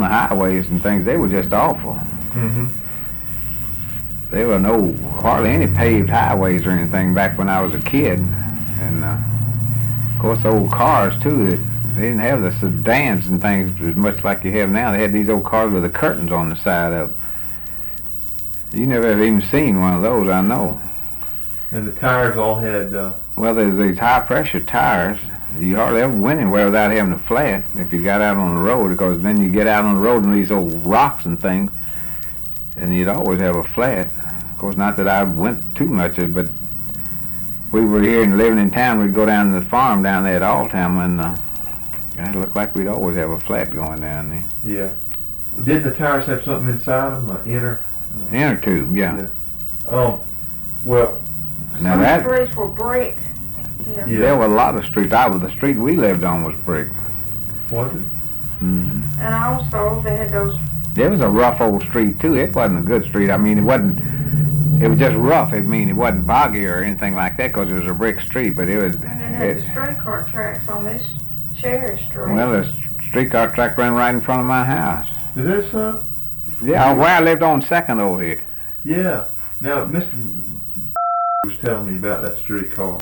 the highways and things, they were just awful. Mm-hmm. There were hardly any paved highways or anything back when I was a kid. And of course, old cars too, that they didn't have the sedans and things as much like you have now. They had these old cars with the curtains on the side of them. You never have even seen one of those, I know. And the tires all had... Well, there's these high-pressure tires. You hardly ever went anywhere without having a flat if you got out on the road, because then you get out on the road and these old rocks and things, and you'd always have a flat. Of course, not that I went too much of it, but we were here and living in town. We'd go down to the farm down there at Altam, and it looked like we'd always have a flat going down there. Yeah. Didn't the tires have something inside them, an Inner tube, yeah. Well... Now some streets were brick. Yeah. There were a lot of streets. The street we lived on was brick. Was it? Mm-hmm. And also they had those... It was a rough old street too. It wasn't a good street. I mean, it was just rough. I mean, it wasn't boggy or anything like that because it was a brick street, but it was... And it had streetcar tracks on this Cherry Street. Well, the streetcar track ran right in front of my house. Is that so? Yeah, where I lived on 2nd over here. Yeah. Now, Mr. was telling me about that streetcar.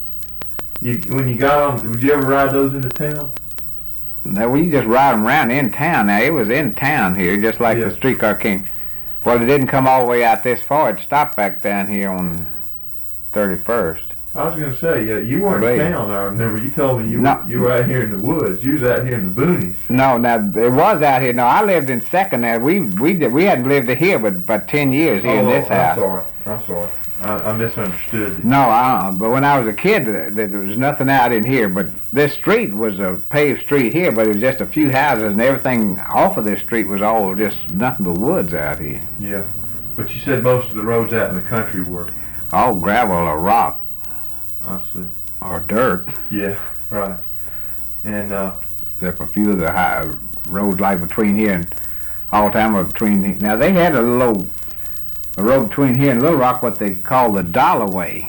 When you got on, would you ever ride those into town? Now, we just ride them around in town. Now, it was in town here, just like the streetcar came. Well, it didn't come all the way out this far. It stopped back down here on 31st. I was going to say, yeah, you weren't in town. I remember you told me you were out here in the woods. You was out here in the boonies. No, now it was out here. No, I lived in 2nd. Now we hadn't lived here but 10 years here in this house. I'm sorry. I misunderstood. No, but when I was a kid, there was nothing out in here. But this street was a paved street here, but it was just a few houses, and everything off of this street was all just nothing but woods out here. Yeah, but you said most of the roads out in the country were all gravel or rock. I see. Or dirt. Yeah, right. And except a few of the high roads like between here and Altam or between. Now they had a road between here and Little Rock, what they call the Dollar Way,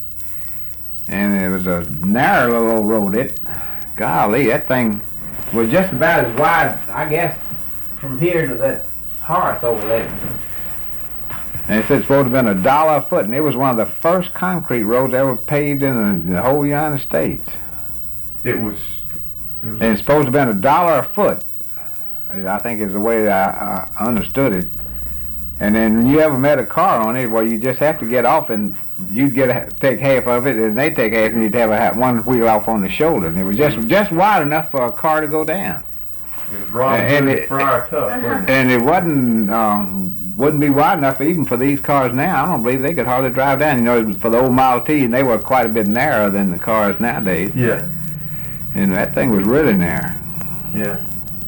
and it was a narrow little old road. Golly, that thing was just about as wide, I guess, from here to that hearth over there. And they said it's supposed to have been $1 a foot, and it was one of the first concrete roads ever paved in the whole United States. And it's supposed to have been $1 a foot, I think is the way I understood it. And then when you ever met a car on it, well, you just have to get off, and you'd take half of it, and they'd take half, and you'd have one wheel off on the shoulder. And it was just wide enough for a car to go down. It was Robin Hood Friar Tuck, wasn't it? And it wouldn't be wide enough even for these cars now. I don't believe they could hardly drive down. You know, for the old Model T, and they were quite a bit narrower than the cars nowadays. Yeah. And that thing was really narrow. Yeah.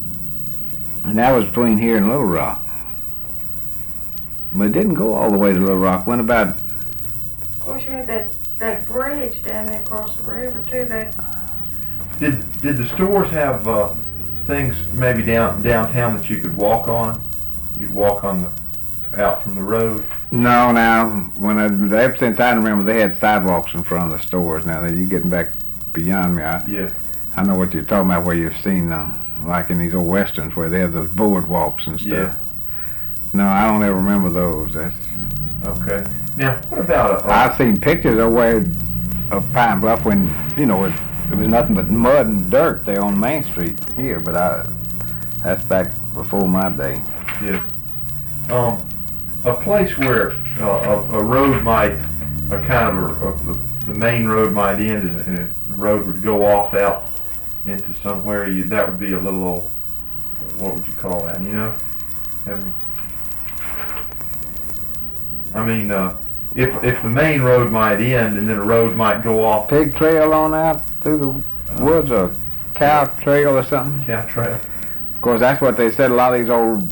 And that was between here and Little Rock. But it didn't go all the way to Little Rock. Went about... Of course, you had that bridge down there across the river, too. Did the stores have things maybe downtown that you could walk on? You'd walk out from the road? No, now, ever since I remember, they had sidewalks in front of the stores. Now, you're getting back beyond me. I know what you're talking about, where you've seen, like in these old westerns, where they have those boardwalks and stuff. Yeah. No, I don't ever remember those. That's okay. Now, what about I've seen pictures of Pine Bluff when, you know, there was nothing but mud and dirt there on Main Street here, but that's back before my day. Yeah. A place where a road might, the main road might end, and the road would go off out into somewhere. That would be a little old, what would you call that? You know, if the main road might end and then a road might go off. Pig trail on out through the woods, or cow trail or something. Cow trail. Of course, that's what they said. A lot of these old